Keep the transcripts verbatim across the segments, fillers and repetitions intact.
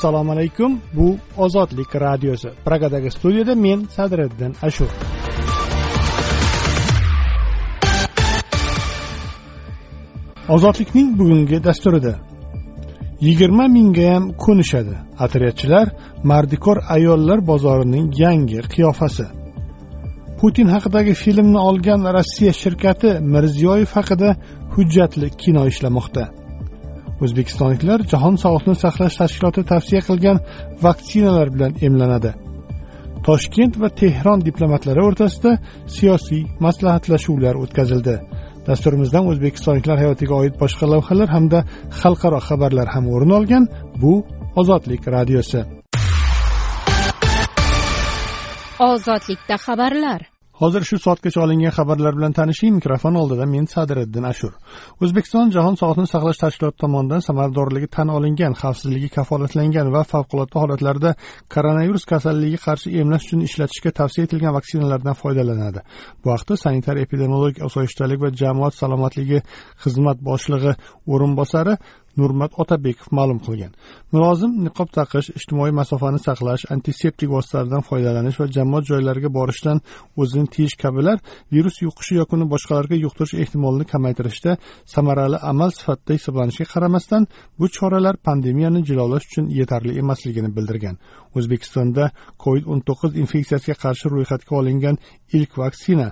Assalomu alaykum. Bu Ozodlik radiosi. Pragadagi studiyada men Sadriddin Ashur. Ozodlikning bugungi dasturida yigirma mingga ham ko'nishadi. Atriyatchilar mardikor ayollar bozorining yangi qiyofasi. Putin haqidagi filmni olgan Rossiya shirkati Mirziyoyev haqida hujjatli kino ishlamoqda. O'zbekistonliklar Jahon Sog'liqni saqlash tashkiloti tavsiya qilgan vaksinalar bilan emlanadi. Toshkent va Tehron diplomatlari o'rtasida siyosiy maslahatlashuvlar o'tkazildi. Dasturimizdan o'zbekistonliklar hayotiga oid boshqa lavhalar hamda xalqaro xabarlar ham o'rin olgan. Bu Ozodlik radiosi. Ozodlikda xabarlar. Hozir shu soatgacha olingan xabarlar bilan tanishing. Mikrofon oldida men Sadriddin Ashur. O'zbekiston Jahon Sog'liqni saqlash tashkiloti tomonidan samaradorligi tan olingan, xavfsizligi kafolatlangan va favqulodda holatlarda koronavirus kasalligiga qarshi emlash uchun ishlatishga tavsiya etilgan vaksinalardan foydalanadi. Bu haqda sanitar epidemiologik osoyishtalik va jamoat salomatligi xizmat boshlig'i o'rinbosari Nurmat Otabekov ma'lum qilgan. Mulozim niqob taqish, ijtimoiy masofani saqlash, antiseptik vositalardan foydalanish va jamoat joylariga borishdan o'zini tiyish kabilar virus yuqishi yoki boshqalarga yuqtirish ehtimolini kamaytirishda samarali amal sifatida hisoblanishiga qaramasdan, bu choralar pandemiyani jilolash uchun yetarli emasligini bildirgan. O'zbekistonda covid o'n to'qqiz infeksiyasiga qarshi ro'yxatga olingan ilk vaksina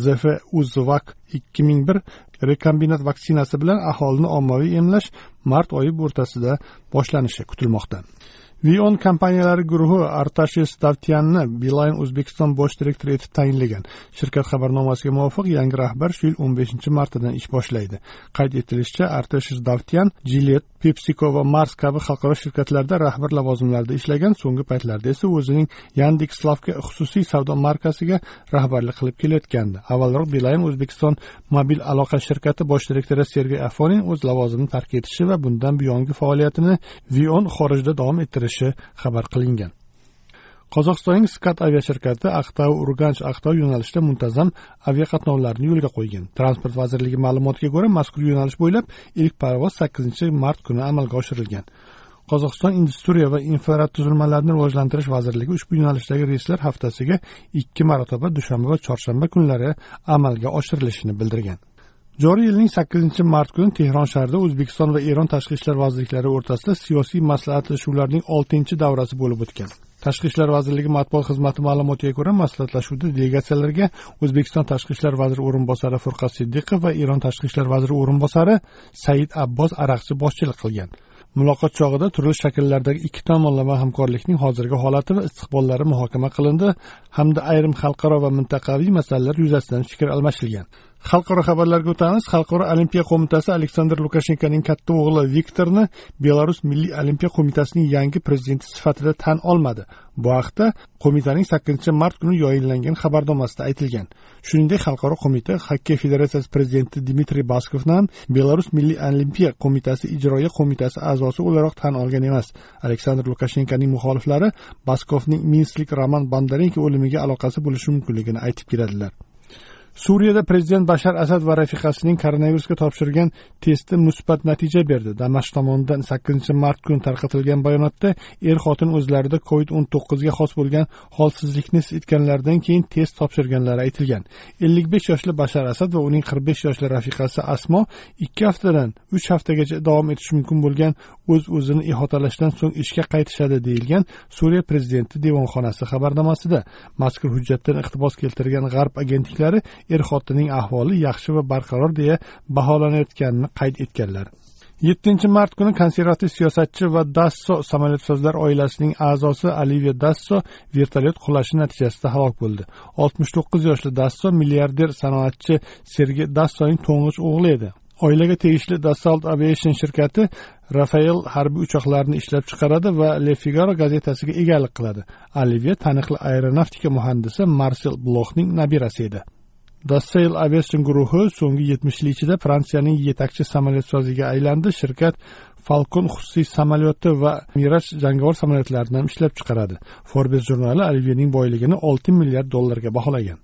Zefuzvac ikki ming bir rekombinat vaksinasi bilan aholini ommaviy emlash mart oyi o'rtasida boshlanishi kutilmoqda. Vion kompaniyalari guruhi Artashes Davtyanni Beeline O'zbekiston bosh direktori etib tayinlagan. Shirkat xabarnomasiga muvofiq yangi rahbar shu yil o'n beshinchi martdan ish boshlaydi. Qayd etilishicha, Artashes Davtyan Gillette, PepsiCo va Mars kabi xalqaro shirkatlarda rahbar lavozimlarida ishlagan, so'nggi paytlarda esa o'zining Yandex.Lavka xususiy savdo markasiga rahbarlik qilib kelayotgandi. Avvalroq Beeline O'zbekiston mobil aloqa shirkati bosh direktori Sergey Afonin o'z lavozimini tark etishi va bundan buyongi faoliyatini Vion xorijda davom ettirishi xabar qilingan. Qozog'istonning Skat aviashirkati Aqtau-Urganch-Aqtau yo'nalishida muntazam aviaqatnovlarni yo'lga qo'ygan. Transport vazirligi ma'lumotiga ko'ra, mazkur yo'nalish bo'ylab ilk parvoz sakkizinchi mart kuni amalga oshirilgan. Qozog'iston Industriya va infratuzilmalarni rivojlantirish vazirligi ushbu yo'nalishdagi reyslar haftasiga ikki marotaba dushanba va chorshanba kunlari amalga oshirilishini bildirgan. Joriy yilning sakkizinchi mart kuni Tehron shahrida O'zbekiston va Eron tashqi ishlar vazirliklari o'rtasida siyosiy maslahatlashuvlarning oltinchi davrasi bo'lib o'tgan. Tashqi ishlar vazirligi matbuot xizmati ma'lumotiga ko'ra, maslahatlashuvda delegatsiyalarga O'zbekiston tashqi ishlar vaziri o'rinbosari Furqat Siddiqov va Eron tashqi ishlar vaziri o'rinbosari Said Abbos Araqchi boshchilik qilgan. Muloqot chog'ida turli shakllardagi ikki tomonlama hamkorlikning hozirgi holati va istiqbollari muhokama qilindi hamda ayrim xalqaro va mintaqaviy masalalar yuzasidan fikr almashilgan. Xalqaro xabarlarga o'tamiz. Xalqaro olimpiya qo'mitasi Aleksandr Lukashenkoning katta o'g'li Viktorni Belarus Milliy olimpiya qo'mitasining yangi prezidenti sifatida tan olmadi. Bu haqda qo'mitaning sakkizinchi mart kuni yayinlangan xabarnomasida aytilgan. Shuningdek, Xalqaro qo'mita Xokkey federatsiyasi prezidenti Dmitriy Baskovni ham Belarus Milliy olimpiya qo'mitasi ijroiya qo'mitasi a'zosi o'laroq tan olgan emas. Aleksandr Lukashenkoning muxoliflari Baskovning minsklik Roman Bondarenko o'limiga aloqasi bo'lishi mumkinligini aytib keladilar. Suriyada prezident Bashar Asad va rafiqasining koronavirusga topshirgan testi musbat natija berdi. Damashq tomonidan sakkizinchi mart kuni tarqatilgan bayonotda er-xotin o'zlarida covid o'n to'qqiz ga xos bo'lgan holsizlikni his etganlaridan keyin test topshirganlari aytilgan. ellik besh yoshli Bashar Asad va uning qirq besh yoshli rafiqasi Asmo ikki haftadan uch haftagacha davom etishi mumkin bo'lgan o'z-o'zini ihotalashdan so'ng ishga qaytishadi deyilgan Suriya prezidenti devonxonasi xabarnomasida. Mazkur hujjatdan iqtibos keltirgan G'arb agentliklari er-xotinning ahvoli yaxshi va barqaror deya baholanayotganini qayd etganlar. yettinchi mart kuni konservativ siyosatchi va Dasso samolyotsozlar oilasining a'zosi Olivia Dasso vertolyot qulashi natijasida halok bo'ldi. oltmish to'qqiz yoshli Dasso milliarder sanoatchi Sergey Dassoning to'ng'ich o'g'li edi. Oilaga tegishli Dassault Aviation shirkati Rafael harbiy uchoqlarini ishlab chiqaradi va Le Figaro gazetasiga egalik qiladi. Olivia taniqli aeronavtika muhandisi Marcel Blochning nabirasi edi. Dassault Aviation guruhi so'nggi yetmish yil ichida Fransiyaning yetakchi samolyotsoziga aylandi. Shirkat Falcon xususiy samolyoti va Mirage jangovar samolyotlaridan ishlab chiqaradi. Forbes jurnali Olivianing boyligini olti milliard dollarga baholagan.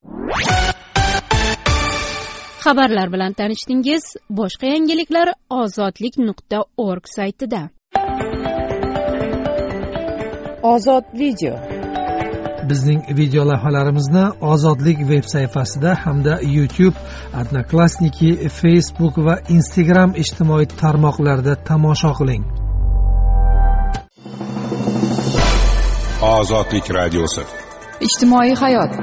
Xabarlar bilan tanishdingiz. Boshqa yangiliklar ozodlik nuqta org saytida. Ozod video. Bizning video lavhalarimizni Ozodlik veb sayfasida hamda YouTube, Odnoklassniki, Facebook va Instagram ijtimoiy tarmoqlarida tomosha qiling. Ozodlik radiosi. Ijtimoiy hayot.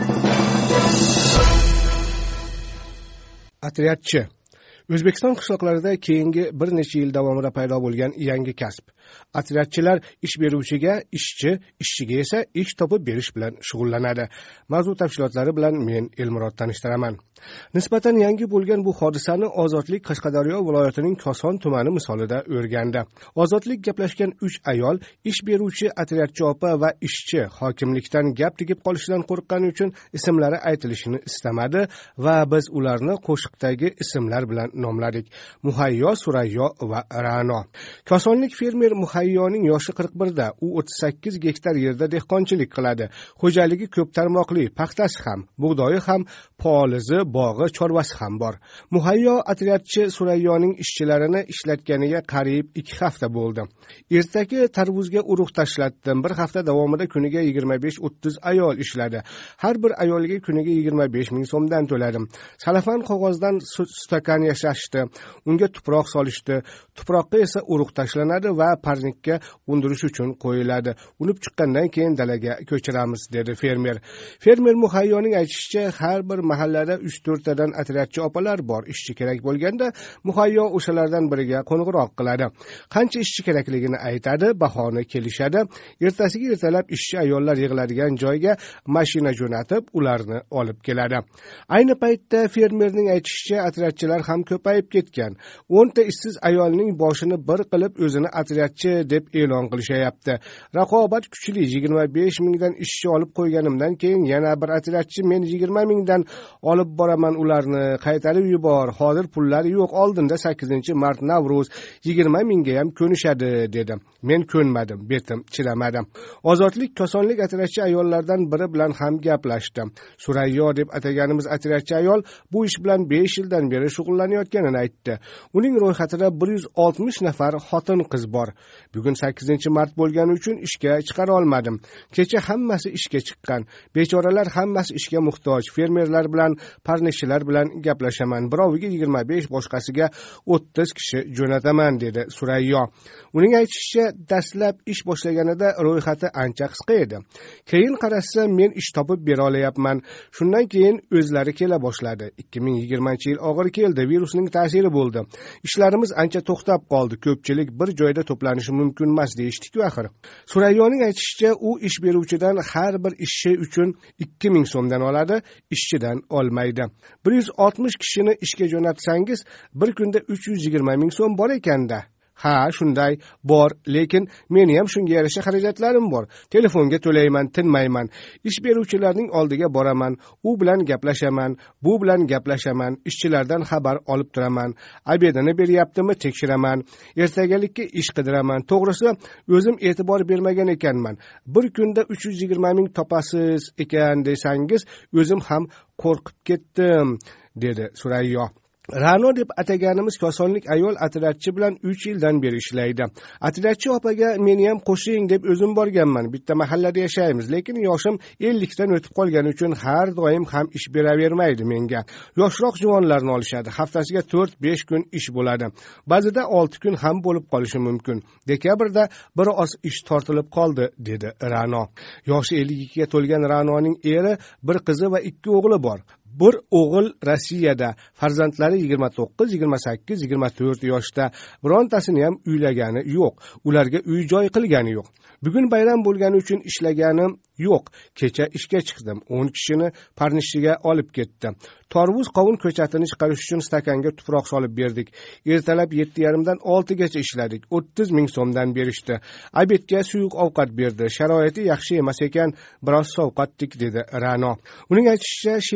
Otryadchi. O'zbekiston qishloqlarida keyingi bir necha yil davomida paydo bo'lgan yangi kasb. Otryadchilar ish beruvchiga ishchi, ishchiga esa ish topib berish bilan shug'ullanadi. Mavzu tafsilotlari bilan men Elmurod tanishtiraman. Nisbatan yangi bo'lgan bu hodisani Ozodlik Qashqadaryo viloyatining Koson tumani misolida o'rgandi. Ozodlik gaplashgan uch ayol ish beruvchi otryadchi opa va ishchi hokimlikdan gap tegib qolishidan qo'rqqani uchun ismlari aytilishini istamadi va biz ularni qo'shiqdagi ismlar bilan nomladik. Muhayyo, Surayyo va Ra'no. Kosonlik fermer Muhayyoning yoshi qirq birda, u o'ttiz sakkiz gektar yerda dehqonchilik qiladi. Xo'jaligi ko'p tarmoqli, paxtasi ham, bug'doyi ham, polizi, bog'i, chorvasi ham bor. Muhayyo otryadchi Surayyoning ishchilarini ishlatganiga qariyb ikki hafta bo'ldi. Ertaki tarvuzga urug' tashlatdim. Bir hafta davomida kuniga yigirma besh o'ttiz ayol ishladi. Har bir ayolga kuniga yigirma besh ming so'mdan to'ladim. Salafan qog'ozdan stakan yashashdi. Unga tuproq solishdi. Tuproqqa esa urug' tashlanadi va parnikka undirish uchun qo'yiladi. Unib chiqqandan keyin dalaga ko'chiramiz, dedi fermer. Fermer Muhayyoning aytishicha, har bir mahallada uch to'rttadan otryadchi opalar bor. Ishchi kerak bo'lganda Muhayyo o'shalardan biriga qo'ng'iroq qiladi. Qancha ishchi kerakligini aytadi, bahoni kelishadi. Ertasiga ertalab ishchi ayollar yig'iladigan joyga mashina jo'natib, ularni olib keladi. Ayni paytda fermerning aytishicha, otryadchilar ham ko'payib ketgan. o'nta ishsiz ayolning boshini bir qilib o'zini otryadchi deb e'lon qilishayapti. Raqobat kuchli. yigirma besh mingdan ishchi olib qo'yganimdan keyin yana bir otryadchi men yigirma mingdan olib boraman ularni, qaytarib yubor. Hozir pullari yo'q. Oldinda sakkizinchi mart Navruz yigirma mingga ham ko'nishadi, dedi. Men ko'nmadim, betim chidamadim. Ozodlik Kosonlik otryadchi ayollardan biri bilan ham gaplashdi. Surayyo deb ataganimiz otryadchi ayol bu ish bilan besh yildan beri shug'ullanayotganini aytdi. Uning ro'yxatida bir yuz oltmish nafar xotin-qiz bor. Bugun sakkizinchi mart bo'lgani uchun ishga chiqara olmadim. Kecha hammasi ishga chiqqan. Bechoralar hammasi ishga muhtoj. Fermerlar bilan, parnishchilar bilan gaplashaman. Biroviga yigirma besh, boshqasiga o'ttiz kishi jo'nataman, dedi Surayyo. Uning aytishicha, dastlab ish boshlaganida ro'yxati ancha qisqa edi. Keyin qarasa, men ish topib bera olayapman. Shundan keyin o'zlari kela boshladi. ikki ming yigirmanchi yil og'ir keldi. Virusning ta'siri bo'ldi. Ishlarimiz ancha to'xtab qoldi. Ko'pchilik bir joyda to'planishi mumkin emas deyishdi-ku axir. Surayyoning aytishicha, u ish beruvchidan har bir ishchi uchun ikki ming so'mdan oladi, ishchidan olmaydi. bir yuz oltmish kishini ishga jo'natsangiz, bir kunda uch yuz yigirma ming so'm bor ekanda. Ha, shunday bor, lekin meni ham shunga yarasha xarajatlarim bor. Telefonga to'layman, tinmayman. Ish beruvchilarning oldiga boraman, u bilan gaplashaman, bu bilan gaplashaman, ishchilardan xabar olib turaman. Obedini beryaptimi tekshiraman, ertagalikka ish qidiraman. To'g'risi, o'zim e'tibor bermagan ekanman. Bir kunda uch yuz yigirma ming topasiz ekan desangiz, o'zim ham qo'rqib ketdim, dedi Surayyo. Ra'no deb ataganimiz Kosonlik ayol otryadchi bilan uch yildan beri ishlaydi. Otryadchi opaga meni ham qo'shing deb o'zim borganman. Bitta mahallada yashaymiz, lekin yoshim ellikdan o'tib qolgani uchun har doim ham ish beravermaydi menga. Yoshroq juvonlarni olishadi. Haftasiga to'rt besh kun ish bo'ladi. Ba'zida olti kun ham bo'lib qolishi mumkin. Dekabrda bir oz ish tortilib qoldi, dedi Ra'no. Yoshi ellik ikkiga to'lgan Ra'noning eri, bir qizi va ikki o'g'li bor. Bir o'g'il Rossiyada, farzandlari yigirma to'qqiz, yigirma sakkiz, yigirma to'rt yoshda. Birontasini ham uylagani yo'q. Ularga uy joy qilgani yo'q. Bugun bayram bo'lgani uchun ishlaganim yo'q. Kecha ishga chiqdim. o'n kishini parnishchiga olib ketdim. Torvuz qovun ko'chatini chiqarish uchun stakanga tuproq solib berdik. Ertalab yetti yarim dan olti gacha ishladik. o'ttiz ming so'mdan berishdi. Obedga suyuq ovqat berdi. Sharoiti yaxshi emas ekan, biroz sovqatdik, dedi Ra'no. Uning aytishicha, sheriklari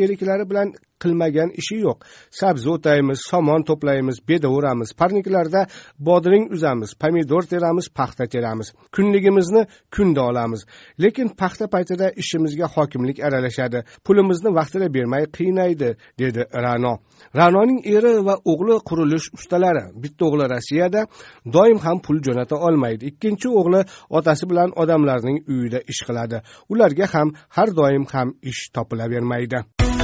bilan qilmagan ishi yo'q. Sabzi o'taymiz, somon to'playmiz, beda o'ramiz, parniklarda bodring uzamiz, pomidor teramiz, paxta teramiz. Kunligimizni kunda olamiz. Lekin paxta paytida ishimizga hokimlik aralashadi. Pulimizni vaqtida bermay qiynaydi, dedi Ra'no. Ra'noning eri va o'g'li qurilish ustalari. Bitta o'g'li Rossiyada, doim ham pul jo'nata olmaydi. Ikkinchi o'g'li otasi bilan odamlarning uyida ish qiladi. Ularga ham har doim ham ish topilavermaydi.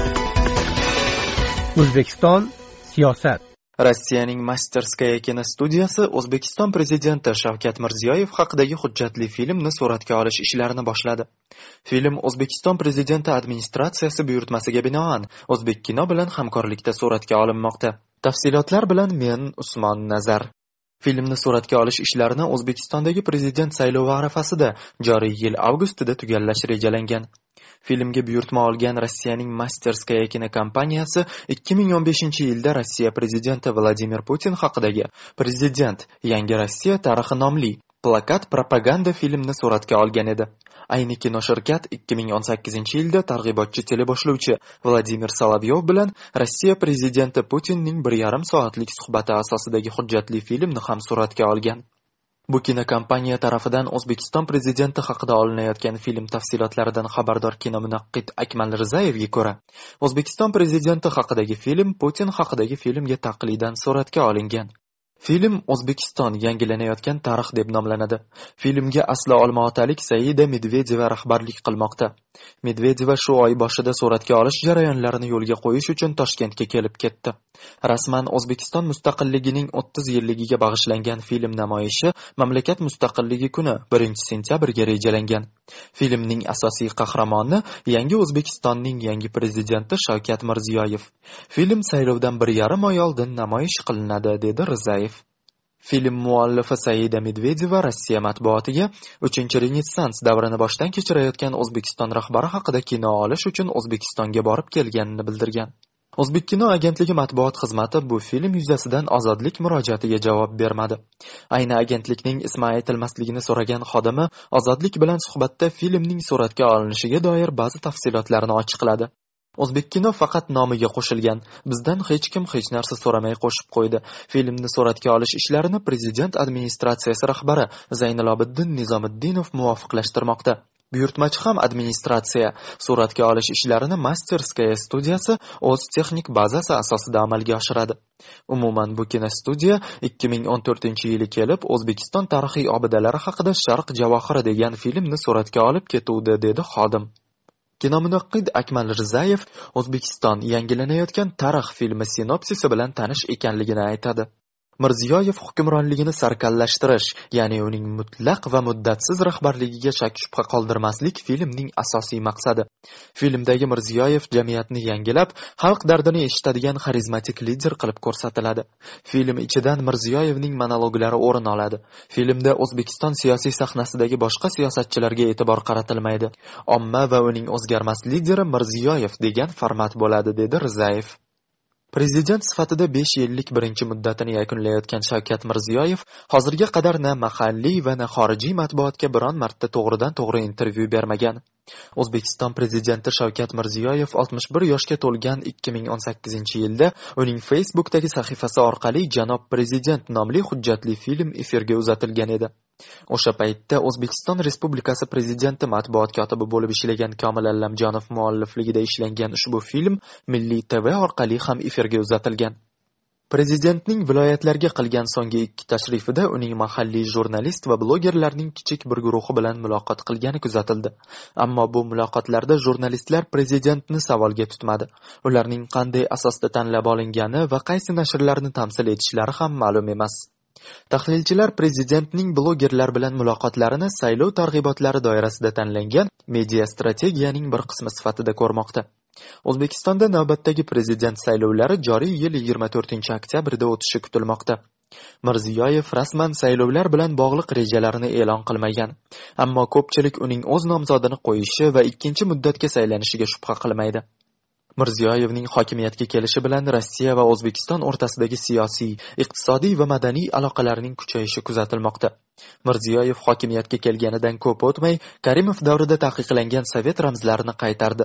O'zbekiston siyosat. Rossiyaning Masterskaya kinostudiyasi O'zbekiston prezidenti Shavkat Mirziyoyev haqidagi hujjatli filmni suratga olish ishlarini boshladi. Film O'zbekiston prezidenti administratsiyasi buyurtmasiga binoan O'zbekkino bilan hamkorlikda suratga olinmoqda. Tafsilotlar bilan men Usmon Nazar. Filmni suratga olish ishlarini O'zbekistondagi prezident saylovi arafasida joriy yil avgustida tugallash rejalangan. Filmga buyurtma olgan Rossiyaning Masterskaya kinokompaniyasi ikki ming o'n beshinchi yilda Rossiya prezidenti Vladimir Putin haqidagi Prezident Yangi Rossiya tarixi nomli plakat propaganda filmni suratga olgan edi. Ayni kinoshirkat ikki ming o'n sakkizinchi yilda targ'ibotchi teleboshlovchi Vladimir Solovyov bilan Rossiya prezidenti Putinning bir yarim soatlik suhbati asosidagi hujjatli filmni ham suratga olgan. Bu kinokompaniya tarafidan O'zbekiston prezidenti haqida olinayotgan film tafsilotlaridan xabardor kinomunaqqid Akmal Rizayevga ko'ra, O'zbekiston prezidenti haqidagi film Putin haqidagi filmga taqlidan suratga olingan. Film O'zbekiston yangilanayotgan tarix deb nomlanadi. Filmga asli olmaotalik Saida Medvedeva rahbarlik qilmoqda. Medvedeva shu oy boshida suratga olish jarayonlarini yo'lga qo'yish uchun Toshkentga kelib ketdi. Rasman O'zbekiston mustaqilligining o'ttiz yilligiga bag'ishlangan film namoyishi mamlakat mustaqilligi kuni birinchi sentyabrga rejalangan. Filmning asosiy qahramoni yangi O'zbekistonning yangi prezidenti Shavkat Mirziyoyev. Film saylovdan bir yarim oy oldin namoyish qilinadi, dedi Rizayev. Film muallifi Saida Medvedeva Rossiya matbuotiga uchinchi Renessans davrini boshdan kechirayotgan O'zbekiston rahbari haqida kino olish uchun O'zbekistonga borib kelganini bildirgan. O'zbekkino agentligi matbuot xizmati bu film yuzasidan Ozodlik murojaatiga javob bermadi. Ayni agentlikning ismi aytilmasligini so'ragan xodimi Ozodlik bilan suhbatda filmning suratga olinishiga doir ba'zi tafsilotlarni ochiqladi. O'zbekkino faqat nomiga qo'shilgan. Bizdan hech kim hech narsa so'ramay qo'shib qo'ydi. Filmni suratga olish ishlarini prezident administratsiyasi rahbari Zaynilobiddin Nizomiddinov muvofiqlashtirmoqda. Buyurtmachi ham administratsiya. Suratga olish ishlarini Masterskaya studiyasi o'z texnik bazasi asosida amalga oshiradi. Umuman bu kinostudiya ikki ming o'n to'rtinchi yili kelib O'zbekiston tarixiy obidalari haqida Sharq javohiri degan filmni suratga olib ketuvdi, dedi xodim. Kinomunaqqid Akmal Rizayev O'zbekiston yangilanayotgan tarix filmi sinopsisi bilan tanish ekanligini aytadi. Mirziyoyev hukmronligini sarkallashtirish, ya'ni uning mutlaq va muddatsiz rahbarligiga shak shubha qoldirmaslik filmning asosiy maqsadi. Filmdagi Mirziyoyev jamiyatni yangilab, xalq dardini eshitadigan xarizmatik lider qilib ko'rsatiladi. Film ichidan Mirziyoyevning monologlari o'rin oladi. Filmda O'zbekiston siyosiy sahnasidagi boshqa siyosatchilarga e'tibor qaratilmaydi. Omma va uning o'zgarmas lideri Mirziyoyev degan format bo'ladi, dedi Rizayev. Prezident sifatida besh yillik birinchi muddatini yakunlayotgan Shavkat Mirziyoyev hozirga qadar na mahalliy va na xorijiy matbuotga biron marta to'g'ridan to'g'ri intervyu bermagan. O'zbekiston prezidenti Shavkat Mirziyoyev oltmish bir yoshga to'lgan ikki ming o'n sakkizinchi yilda uning Facebook'dagi sahifasi orqali Janob Prezident nomli hujjatli film efirga uzatilgan edi. O'sha paytda O'zbekiston Respublikasi prezidenti matbuot kotibi bo'lib ishlagan Komil Allamjonov muallifligida ishlangan ushbu film Milliy T V orqali ham efirga uzatilgan. Prezidentning viloyatlarga qilgan so'nggi ikki tashrifida uning mahalliy jurnalist va blogerlarning kichik bir guruhi bilan muloqot qilgani kuzatildi. Ammo bu muloqotlarda jurnalistlar prezidentni savolga tutmadi. Ularning qanday asosda tanlab olingani va qaysi nashrlarni tamsil etishlari ham ma'lum emas. Tahlilchilar prezidentning blogerlar bilan muloqotlarini saylov targ'ibotlari doirasida tanlangan media strategiyaning bir qismi sifatida ko'rmoqda. O'zbekistonda navbatdagi prezident saylovlari joriy yil yigirma to'rtinchi oktyabrda o'tishi kutilmoqda. Mirziyoyev rasman saylovlar bilan bog'liq rejalarini e'lon qilmagan. Ammo ko'pchilik uning o'z nomzodini qo'yishi va ikkinchi muddatga saylanishiga shubha qilmaydi. Mirziyoyevning hokimiyatga kelishi bilan Rossiya va O'zbekiston o'rtasidagi siyosiy, iqtisodiy va madaniy aloqalarning kuchayishi kuzatilmoqda. Mirziyoyev hokimiyatga kelganidan ko'p o'tmay Karimov davrida taqiqlangan sovet ramzlarini qaytardi.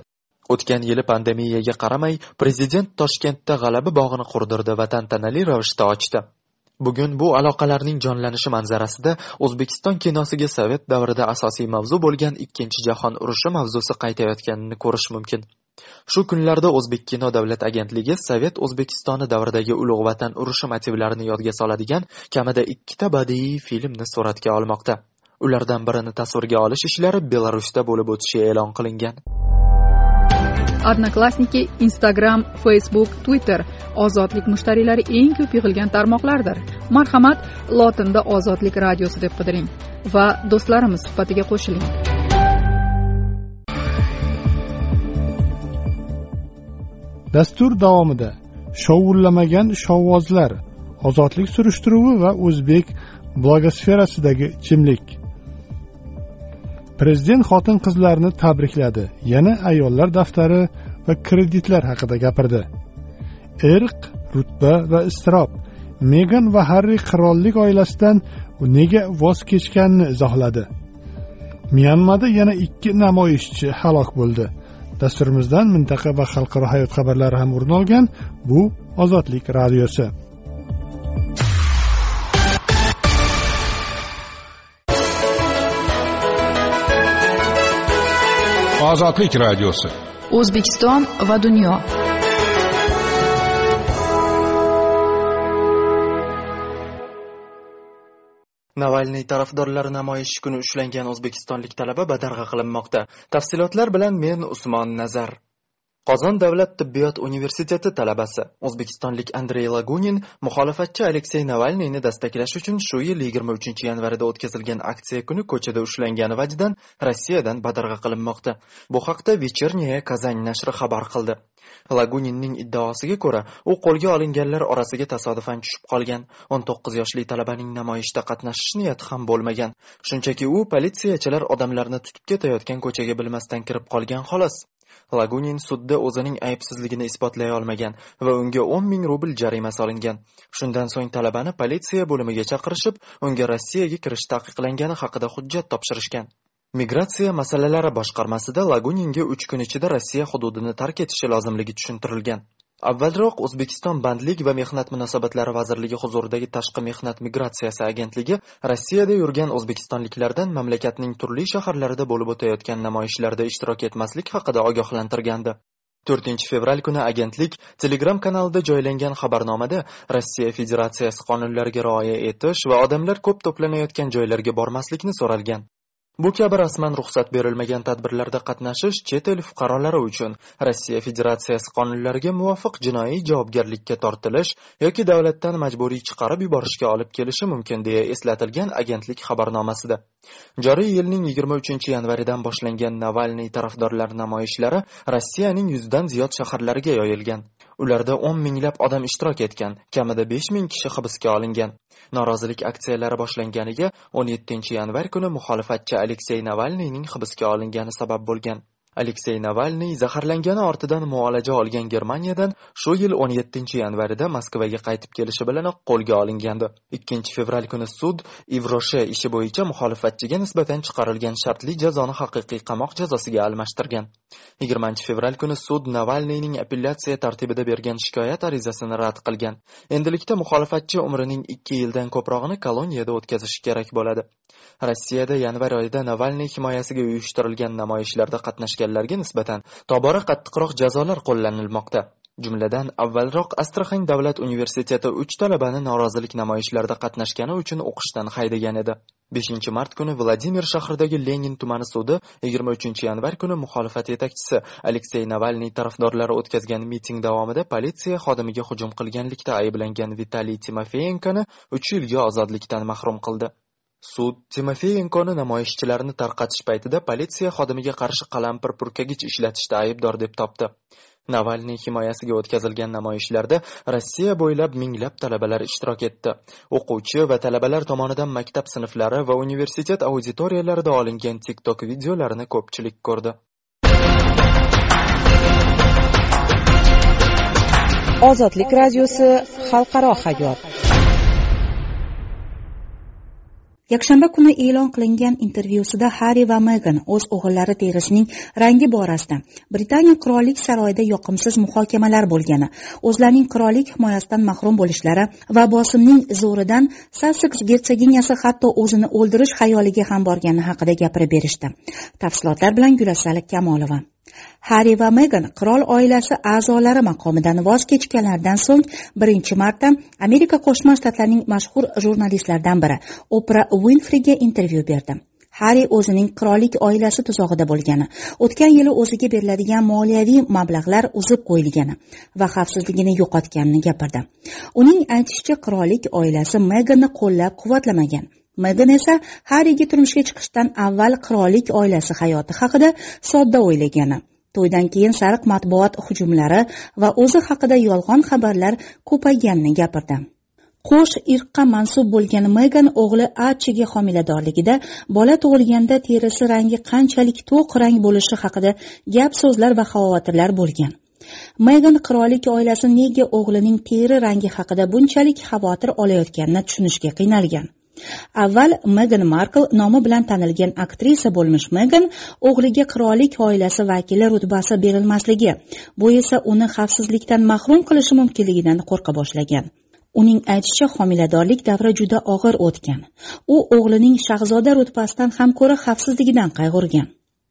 O'tgan yili pandemiyaga qaramay, prezident Toshkentda G'alaba bog'ini qurdirdi va tantanali ravishda ochdi. Bugun bu aloqalarning jonlanishi manzarasida O'zbekiston kinosiga Sovet davrida asosiy mavzu bo'lgan Ikkinchi jahon urushi mavzusi qaytayotganini ko'rish mumkin. Shu kunlarda O'zbek kino davlat agentligi Sovet O'zbekistoni davridagi Ulug' Vatan urushi motivlarini yodga soladigan kamida ikkita badiiy filmni suratga olmoqda. Ulardan birini tasvirga olish ishlari Belarusda bo'lib o'tishi e'lon qilingan. Odnoklassniki, Instagram, Facebook, Twitter ozodlik mushtariylari eng ko'p yig'ilgan tarmoqlardir. Marhamat, lotinda Ozodlik radiosi deb qidiring va do'stlarimiz suhbatiga qo'shiling. Dastur davomida shovullamagan shovvozlar, ozodlik surishtiruvi va o'zbek blogosferasidagi jimlik. Prezident xotin-qizlarni tabrikladi. Yana ayollar daftari va kreditlar haqida gapirdi. Irq, rutba va iztirob. Megan va Harri qirollik oilasidan nega voz kechganini izohladi. Myanmada yana ikki namoyishchi halok bo'ldi. Dasturimizdan mintaqa va xalqaro hayot xabarlari ham o'rin olgan. Bu Ozodlik radiosi. Ozodlik radiosi. O'zbekiston va dunyo. Navalniy tarafdorlari namoyish kuni ushlangan o'zbekistonlik talaba badarg'a qilinmoqda. Tafsilotlar bilan men Usmon Nazar. Qozon davlat tibbiyot universiteti talabasi o'zbekistonlik Andrey Lagunin muxolifatchi Aleksey Navalniyni dastaklash uchun shu yil yigirma uchinchi yanvarida o'tkazilgan aksiya kuni ko'chada ushlangani vajidan Rossiyadan badarg'a qilinmoqda. Bu haqda Вечерняя Казань nashri xabar qildi. Laguninning iddaosiga ko'ra, u qo'lga olinganlar orasiga tasodifan tushib qolgan. o'n to'qqiz yoshli talabaning namoyishda qatnashish niyati ham bo'lmagan. Shunchaki u politsiyachilar odamlarni tutib ketayotgan ko'chaga bilmasdan kirib qolgan xolos. Lagunin sudda o'zining aybsizligini isbotlay olmagan va unga o'n ming rubl jarima solingan. Shundan so'ng talabani politsiya bo'limiga chaqirishib, unga Rossiyaga kirish taqiqlangani haqida hujjat topshirishgan. Migratsiya masalalari boshqarmasida Laguninga uch kun ichida Rossiya hududini tark etishi lozimligi tushuntirilgan. Avvalroq O'zbekiston Bandlik va mehnat munosabatlari vazirligi huzuridagi Tashqi mehnat migratsiyasi agentligi Rossiyada yurgan o'zbekistonliklardan mamlakatning turli shaharlarida bo'lib o'tayotgan namoyishlarda ishtirok etmaslik haqida ogohlantirgandi. to'rtinchi fevral kuni agentlik Telegram kanalida joylangan xabarnomada Rossiya Federatsiyasi qonunlariga rioya etish va odamlar ko'p to'planayotgan joylarga bormaslikni so'ralgan. Bu kabi rasman ruxsat berilmagan tadbirlarda qatnashish chet el fuqarolari uchun Rossiya Federatsiyasi qonunlariga muvofiq jinoiy javobgarlikka tortilish yoki davlatdan majburiy chiqarib yuborishga olib kelishi mumkin deya eslatilgan agentlik xabarnomasida. Joriy yilning yigirma uchinchi yanvaridan boshlangan Navalniy tarafdorlar namoyishlari Rossiyaning yuzdan ziyod shaharlariga yoyilgan. Ularda o'n minglab odam ishtirok etgan, kamida besh ming kishi hibsga olingan. Norozilik aksiyalari boshlanganiga o'n yettinchi yanvar kuni muxolifatchi Aleksey Navalniyning hibsga olingani sabab bo'lgan. Aleksey Navalniy zaharlangani ortidan muolaja olgan Germaniyadan shu yil o'n yettinchi yanvarida Moskvaga qaytib kelishi bilanoq qo'lga olingandi. ikkinchi fevral kuni sud Ivroshe ishi bo'yicha muxolifatchiga nisbatan chiqarilgan shartli jazoni haqiqiy qamoq jazosiga almashtirgan. yigirmanchi fevral kuni sud Navalniyning apellyatsiya tartibida bergan shikoyat arizasini rad qilgan. Endilikda muxolifatchi umrining ikki yildan ko'prog'ini koloniyada o'tkazishi kerak bo'ladi. Rossiyada yanvar oyida Navalniy himoyasiga uyushtirilgan namoyishlarda qatnashganlarga nisbatan tobora qattiqroq jazolar qo'llanilmoqda. Jumladan, avvalroq Astraxan davlat universiteti uch talabani norozilik namoyishlarida qatnashgani uchun o'qishdan haydagan edi. beshinchi mart kuni Vladimir shahridagi Lenin tumani sudi yigirma uchinchi yanvar kuni muxolifat yetakchisi Aleksey Navalniy tarafdorlari o'tkazgan miting davomida politsiya xodimiga hujum qilganlikda ayblangan Vitaliy Timofeyenkoni uch yilga ozodlikdan mahrum qildi. Sud Timofeyenkoni namoyishchilarni tarqatish paytida politsiya xodimiga qarshi qalampir purkagich ishlatishda aybdor deb topdi. Navalniy himoyasiga o'tkazilgan namoyishlarda Rossiya bo'ylab minglab talabalar ishtirok etdi. O'quvchi va talabalar tomonidan maktab sinflari va universitet auditoriyalarida olingan TikTok videolarini ko'pchilik ko'rdi. Ozodlik radiosi xalqaro hayot. Yakshanba kuni e'lon qilingan intervyusida Harri va Megan o'z o'g'illari terisining rangi borasida Britaniya qirollik saroyida yoqimsiz muhokamalar bo'lgani, o'zlarining qirollik himoyasidan mahrum bo'lishlari va bosimning zo'ridan Sasseks gersoginyasi hatto o'zini o'ldirish xayoliga ham borgani haqida gapirib berishdi. Tafsilotlar bilan Gulasal Kamolova. Harri va Megan qirol oilasi a'zolari maqomidan voz kechganlaridan so'ng birinchi marta Amerika Qo'shma Shtatlarining mashhur jurnalistlaridan biri Oprah Winfreyga intervyu berdi. Harri o'zining qirollik oilasi tuzog'ida bo'lgani, o'tgan yili o'ziga beriladigan moliyaviy mablag'lar uzib qo'yilgani va xavfsizligini yo'qotganini gapirdi. Uning aytishicha, qirollik oilasi Meganni qo'llab-quvvatlamagan. Megan esa Harriga turmushga chiqishdan avval qirollik oilasi hayoti haqida sodda o'ylagani. To'ydan keyin sariq matbuot hujumlari va o'zi haqida yolg'on xabarlar ko'payganini gapirdi. Qo'sh irqqa mansub bo'lgan Megan o'g'li Archiga homiladorligida bola tug'ilganda terisi rangi qanchalik to'q rang bo'lishi haqida gap so'zlar va xavotirlar bo'lgan. Megan qirollik oilasi nega o'g'lining teri rangi haqida bunchalik xavotir olayotganini tushunishga qiynalgan. Avval Meghan Markle nomi bilan tanilgan aktrisa bo'lmish Megan o'g'liga qirollik oilasi vakili rutbasi berilmasligi, bu esa uni xavfsizlikdan mahrum qilishi mumkinligidan qo'rqa boshlagan. Uning aytishicha, homiladorlik davri juda og'ir o'tgan. U o'g'lining shahzoda rutbasidan ham ko'ra xavfsizligidan qayg'urgan.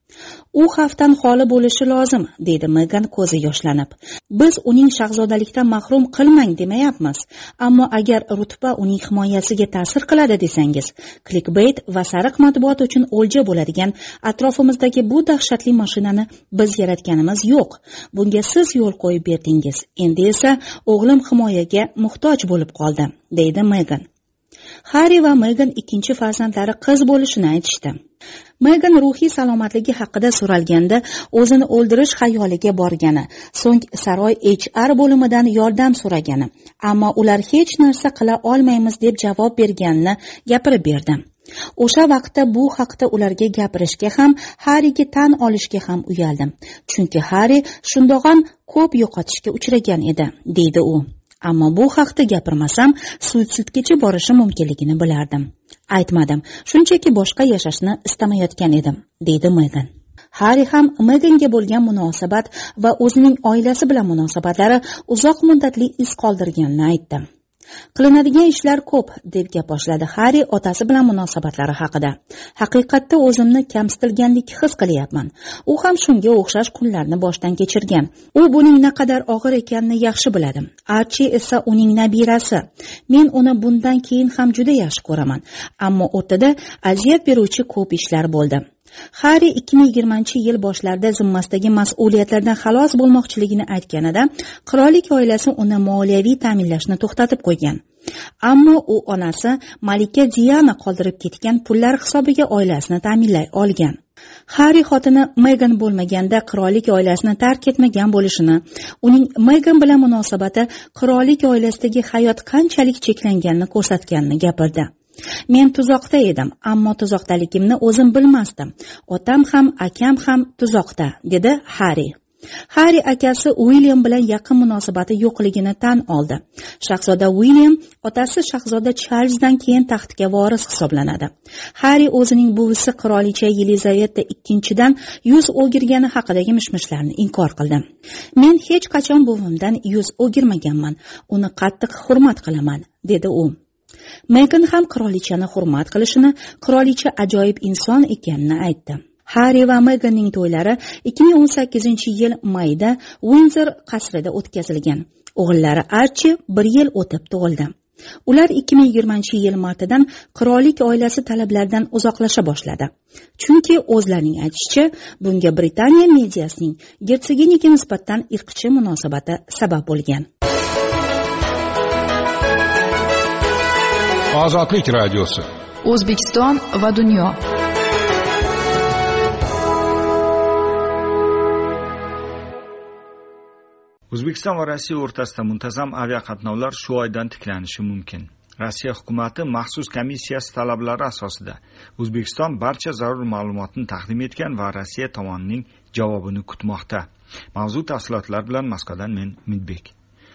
U xavfdan xoli bo'lishi lozim, dedi Megan ko'zi yoshlanib. Biz uning shahzodalikdan mahrum qilmang demayapmiz, ammo agar rutba uning himoyasiga ta'sir qiladi desangiz, clickbait va sariq matbuot uchun o'lja bo'ladigan atrofimizdagi bu dahshatli mashinani biz yaratganimiz yo'q. Bunga siz yo'l qo'yib berdingiz. Endi esa o'g'lim himoyaga muhtoj bo'lib qoldi, dedi Megan. Harri va Megan ikkinchi farzandlari qiz bo'lishini aytishdi. Megan ruhiy salomatligi haqida so'ralganda o'zini o'ldirish xayoliga borgani, so'ng saroy H R bo'limidan yordam so'ragani, ammo ular hech narsa qila olmaymiz deb javob berganini gapirib berdi. O'sha vaqtda bu haqda ularga gapirishga ham, Harriga tan olishga ham uyaldim, chunki Harri shundoq ham ko'p yo'qotishga uchragan edi, deydi u. Ammo bu haqda gapirmasam, suitsidgacha borishi mumkinligini bilardim. Aytmadim, shunchaki boshqa yashashni istamayotgan edim, deydi Megan. Harri ham Meganga bo'lgan munosabat va o'zining oilasi bilan munosabatlari uzoq muddatli iz qoldirganini aytdi. Qilinadigan ishlar ko'p, deb gap boshladi Harri otasi bilan munosabatlari haqida. Haqiqatda o'zimni kamsitilgandek his qilyapman. U ham shunga o'xshash kunlarni boshdan kechirgan. U buning naqadar og'ir ekanini yaxshi biladi. Archi esa uning nabirasi. Men uni bundan keyin ham juda yaxshi ko'raman, ammo o'rtada aziyat beruvchi ko'p ishlar bo'ldi. Harri ikki ming yigirmanchi yil boshlarida zimmasidagi mas'uliyatlardan xalos bo'lmoqchiligini aytganida, qirollik oilasi uni moliyaviy ta'minlashni to'xtatib qo'ygan. Ammo u onasi Malika Diana qoldirib ketgan pullar hisobiga oilasini ta'minlay olgan. Harri xotini Megan bo'lmaganda qirollik oilasini tark etmagan bo'lishini, uning Megan bilan munosabati qirollik oilasidagi hayot qanchalik cheklanganini ko'rsatganini gapirdi. Men tuzoqda edim, ammo tuzoqdaligimni o'zim bilmasdim. Otam ham, akam ham tuzoqda, dedi Harri. Harri akasi William bilan yaqin munosabati yo'qligini tan oldi. Shahzoda William otasi shahzoda Charlesdan keyin taxtga voris hisoblanadi. Harri o'zining buvisi qirolicha Yelizaveta ikkinchidan yuz o'girgani haqidagi mishmishlarni inkor qildi. Men hech qachon buvimdan yuz o'girmaganman, uni qattiq hurmat qilaman, dedi u. Megan ham qirolichani hurmat qilishini, qirolicha ajoyib inson ekanini aytdi. Harri va Meganning to'ylari ikki ming o'n sakkizinchi yil mayda Windsor qasrida o'tkazilgan. O'g'illari Archi bir yil o'tib tug'ildi. Ular ikki ming yigirmanchi yil martidan qirollik oilasi talablaridan uzoqlasha boshladi. Chunki o'zlarining aytishicha, bunga Britaniya mediasining gersoginyaga nisbatan irqchi munosabati sabab bo'lgan. Ozodlik radiosi. O'zbekiston va dunyo. O'zbekiston va Rossiya o'rtasida muntazam aviaqatnovlar shu oydan tiklanishi mumkin. Rossiya hukumati maxsus komissiyasi talablari asosida O'zbekiston barcha zarur ma'lumotni taqdim etgan va Rossiya tomonining javobini kutmoqda. Mavzu tafsilotlar bilan Moskvadan men Umidbek.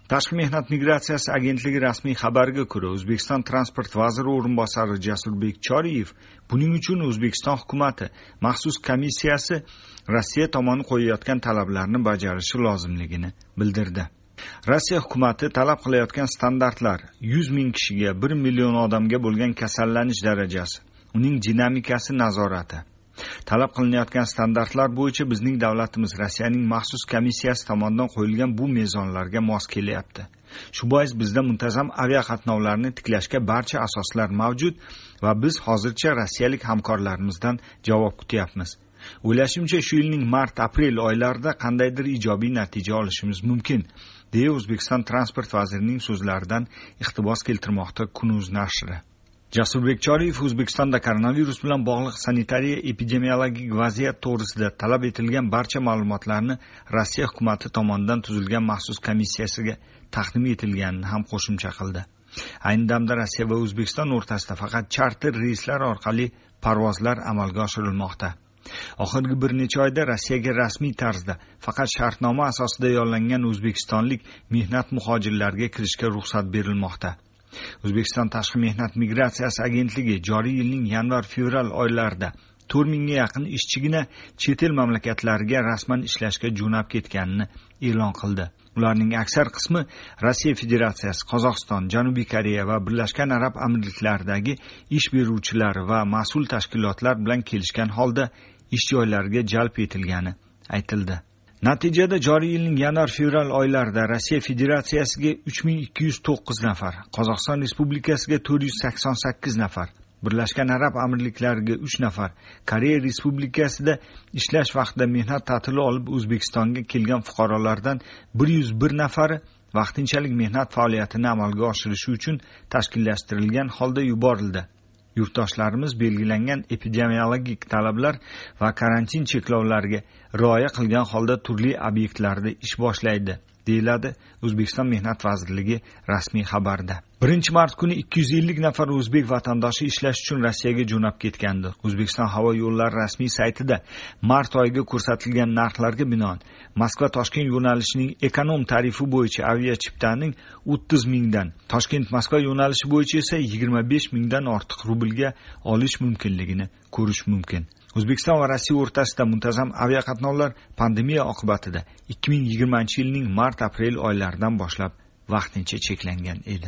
Tashqi mehnat migratsiyasi agentligi rasmiy xabariga ko'ra, O'zbekiston transport vaziri o'rinbosari Jasurbek Choriyev buning uchun O'zbekiston hukumati maxsus komissiyasi Rossiya tomoni qo'yayotgan talablarni bajarishi lozimligini bildirdi. Rossiya hukumati talab qilayotgan standartlar yuz ming kishiga bir million odamga bo'lgan kasallanish darajasi, uning dinamikasi nazorati. Talab qilinayotgan standartlar bo'yicha bizning davlatimiz Rossiyaning maxsus komissiyasi tomonidan qo'yilgan bu mezonlarga mos kelyapti. Shu bois bizda muntazam aviaqatnovlarni tiklashga barcha asoslar mavjud va biz hozircha rossiyalik hamkorlarimizdan javob kutyapmiz. O'ylashimcha, shu yilning mart-aprel oylarida qandaydir ijobiy natija olishimiz mumkin, deya O'zbekiston transport vazirining so'zlaridan iqtibos keltirmoqda Kunuz nashri. Jasurbek Choriyev O'zbekistonda koronavirus bilan bog'liq sanitariya epidemiologik vaziyat to'g'risida talab etilgan barcha ma'lumotlarni Rossiya hukumati tomonidan tuzilgan maxsus komissiyasiga taqdim etilganini ham qo'shimcha qildi. Ayni damda Rossiya va O'zbekiston o'rtasida faqat charter reyslar orqali parvozlar amalga oshirilmoqda. Oxirgi bir necha oyda Rossiyaga rasmiy tarzda faqat shartnoma asosida yollangan o'zbekistonlik mehnat muhojirlarga kirishga ruxsat berilmoqda. O'zbekiston Tashqi mehnat migratsiyasi agentligi joriy yilning yanvar-fevral oylarida to'rt mingga yaqin ishchigina chet el mamlakatlariga rasman ishlashga jo'nab ketganini e'lon qildi. Ularning aksar qismi Rossiya Federatsiyasi, Qozog'iston, Janubiy Koreya va Birlashgan Arab Amirliklaridagi ish beruvchilar va mas'ul tashkilotlar bilan kelishgan holda ish joylariga jalb etilgani aytildi. Natijada joriy yilning yanvar-fevral oylarida Rossiya Federatsiyasiga uch ming ikki yuz to'qqiz nafar, Qozog'iston Respublikasiga to'rt yuz sakson sakkiz nafar, Birlashgan Arab Amirliklariga uch nafar, Koreya Respublikasida ishlash vaqtida mehnat ta'tili olib O'zbekistonga kelgan fuqarolardan bir yuz bir nafari vaqtinchalik mehnat faoliyatini amalga oshirishi uchun tashkillashtirilgan holda yuborildi. Yurtdoshlarimiz belgilangan epidemiologik talablar va karantin cheklovlariga rioya qilgan holda turli obyektlarda ish boshlaydi, deyiladi O'zbekiston Mehnat vazirligi rasmiy xabarida. birinchi mart kuni ikki yuz ellik nafar o'zbek vatandoshi ishlash uchun Rossiyaga jo'nab ketgandi. O'zbekiston havo yo'llari rasmiy saytida mart oyiga ko'rsatilgan narxlarga binoan Moskva-Toshkent yo'nalishining ekonom tarifi bo'yicha aviachiptaning o'ttiz mingdan, Toshkent-Moskva yo'nalishi bo'yicha esa yigirma besh mingdan ortiq rublga olish mumkinligini ko'rish mumkin. O'zbekiston va Rossiya o'rtasida muntazam aviaqatnovlar pandemiya oqibatida ikki ming yigirmanchi yilning mart-aprel oylaridan boshlab vaqtincha cheklangan edi.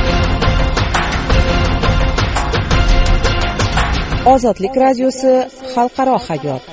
Ozodlik radiosi xalqaro hayot.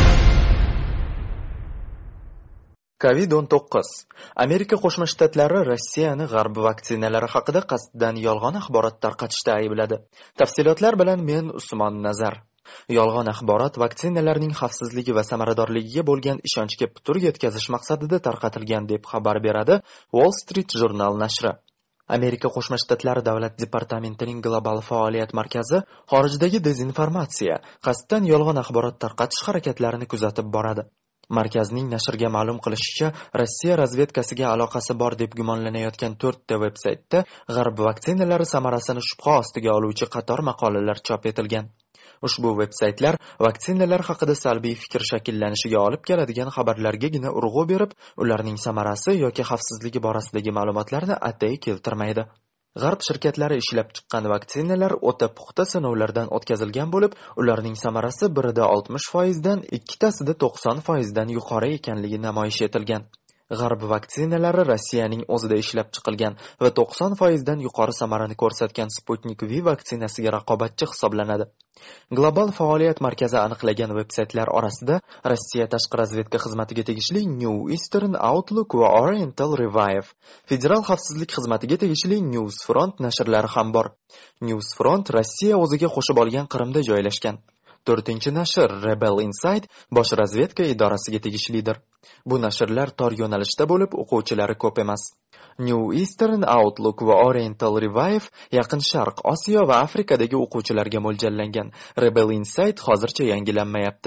kovid o'n to'qqiz. Amerika Qo'shma Shtatlari Rossiyani g'arb vaksinalari haqida qasddan yolg'on axborot tarqatishda aybladi. Tafsilotlar bilan men Usmon Nazar. Yolg'on axborot vaksinalarning xavfsizligi va samaradorligiga bo'lgan ishonchga putur yetkazish maqsadida tarqatilgan deb xabar beradi Wall Street Journal nashri. Amerika Qo'shma Shtatlari Davlat departamentining global faoliyat markazi xorijdagi dezinformatsiya, qasddan yolg'on axborot tarqatish harakatlarini kuzatib boradi. Markazning nashrga ma'lum qilishicha, Rossiya razvedkasiga aloqasi bor deb gumonlanayotgan to'rtta veb-saytda g'arb vaksinalari samarasini shubha ostiga oluvchi qator maqolalar chop etilgan. Ushbu veb-saytlar vaksinalar haqida salbiy fikr shakllanishiga olib keladigan xabarlargagina urg'u berib, ularning samarasi yoki xavfsizligi borasidagi ma'lumotlarni atay keltirmaydi. G'arb shirkatlari ishlab chiqqan vaksinalar o'ta puxta sinovlardan o'tkazilgan bo'lib, ularning samarasi birida oltmish foizdan, ikkitasida to'qson foizdan yuqori ekanligi namoyish etilgan. G'arb vaksinalari Rossiyaning o'zida ishlab chiqilgan va to'qson foizdan yuqori samarani ko'rsatgan Sputnik V vaksinasiga raqobatchi hisoblanadi. Global faoliyat markazi aniqlagan veb-saytlar orasida Rossiya tashqi razvedka xizmatiga tegishli New Eastern Outlook va Oriental Revive, Federal xavfsizlik xizmatiga tegishli Newsfront nashrlari ham bor. Newsfront Rossiya o'ziga qo'shib olgan Qrimda joylashgan. to'rtinchi nashr Rebel Insight bosh razvedka idorasiga tegishlidir. Bu nashrlar tor yo'nalishda bo'lib, o'quvchilari ko'p emas. New Eastern Outlook va Oriental Revive Yaqin Sharq, Osiyo va Afrikadagi o'quvchilarga mo'ljallangan. Rebel Insight hozircha yangilanmayapti.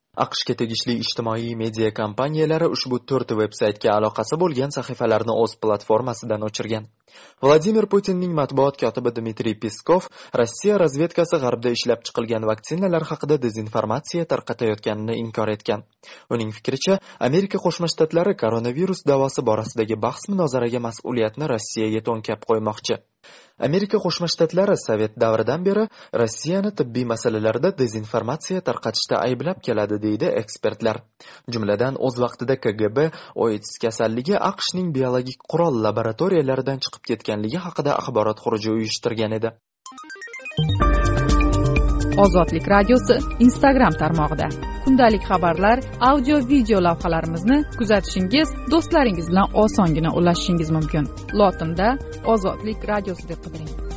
aqshga tegishli ijtimoiy media kompaniyalari ushbu to'rt veb-saytga aloqasi bo'lgan sahifalarni o'z platformasidan o'chirgan. Vladimir Putinning matbuot kotibi Dmitriy Peskov Rossiya razvedkasi g'arbda ishlab chiqilgan vaksinalar haqida dezinformatsiya tarqatayotganini inkor etgan. Uning fikricha, Amerika Qo'shma Shtatlari koronavirus davosi borasidagi bahs-munozaraga mas'uliyatni Rossiyaga to'nkab qo'ymoqchi. Amerika Qo'shma Shtatlari Sovet davridan beri Rossiyani tibbiy masalalarda dezinformatsiya tarqatishda ayblab keladi, deydi ekspertlar. Jumladan, o'z vaqtida K G B AIDS kasalligi AQShning biologik qurol laboratoriyalaridan chiqib ketganligi haqida axborot xuruji uyushtirgan edi. Ozodlik radiosi Instagram tarmog'ida kundalik xabarlar, audio video lavhalarimizni kuzatishingiz, do'stlaringiz bilan osongina ulashishingiz mumkin. Lotinda Ozodlik radiosi deb qidiring.